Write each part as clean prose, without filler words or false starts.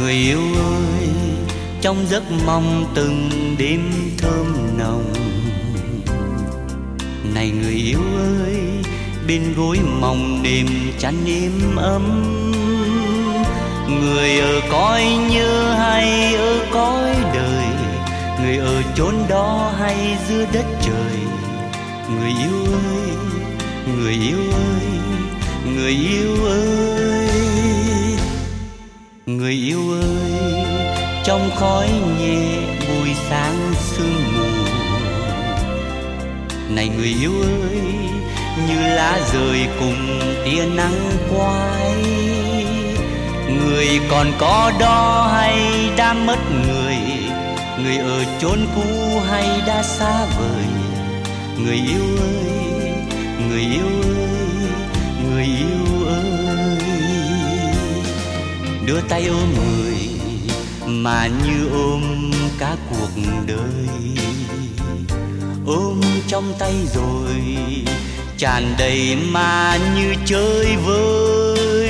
Người yêu ơi, trong giấc mong từng đêm thơm nồng. Này người yêu ơi, bên gối mong đêm chăn êm ấm. Người ở cõi nhớ hay ở cõi đời, người ở chốn đó hay giữa đất trời. Người yêu ơi, người yêu ơi, người yêu ơi, người yêu ơi, trong khói nhẹ buổi sáng sương mù. Này người yêu ơi, như lá rơi cùng tia nắng quay. Người còn có đó hay đã mất người, người ở chốn cũ hay đã xa vời. Người yêu ơi, người yêu ơi, người yêu ơi, đưa tay ôm người mà như ôm cả cuộc đời. Ôm trong tay rồi tràn đầy mà như chơi vơi.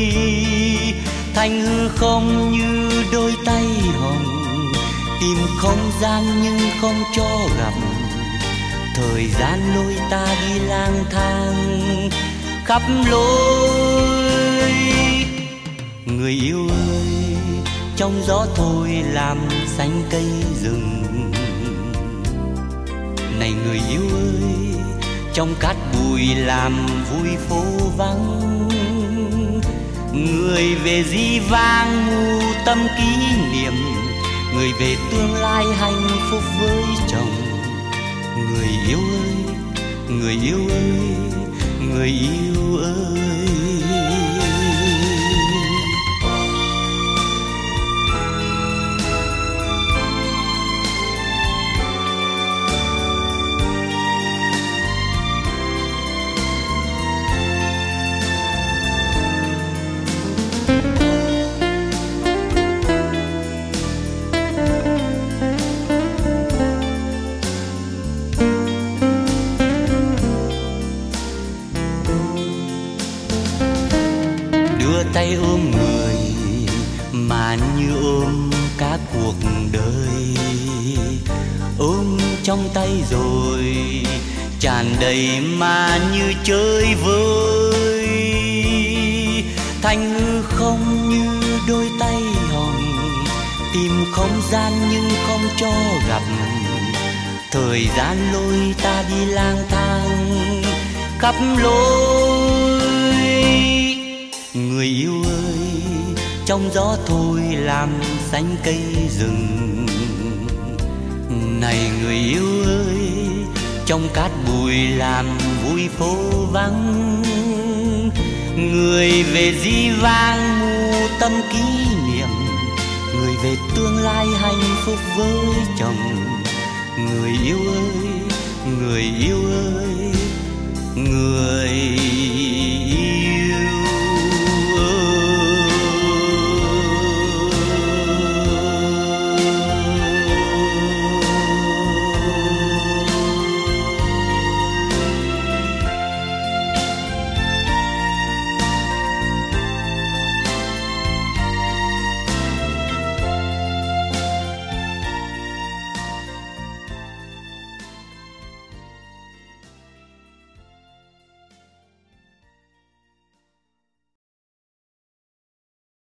Thành hư không như đôi tay hồng, tìm không gian nhưng không cho gặp. Thời gian lôi ta đi lang thang khắp lối. Người yêu ơi, trong gió thôi làm xanh cây rừng. Này người yêu ơi, trong cát bụi làm vui phố vắng. Người về dĩ vãng mù tâm kỷ niệm, người về tương lai hạnh phúc với chồng. Người yêu ơi, người yêu ơi, người yêu ơi. Tay ôm người mà như ôm cả cuộc đời. Ôm trong tay rồi tràn đầy mà như chơi vơi. Thành hư không như đôi tay hồng, tìm không gian nhưng không cho gặp. Thời gian lôi ta đi lang thang khắp lối. Người yêu ơi, trong gió thôi làm xanh cây rừng. Này người yêu ơi, trong cát bụi làm vui phố vắng. Người về dĩ vãng mù tâm kỷ niệm, người về tương lai hạnh phúc với chồng. Người yêu ơi, người yêu ơi, người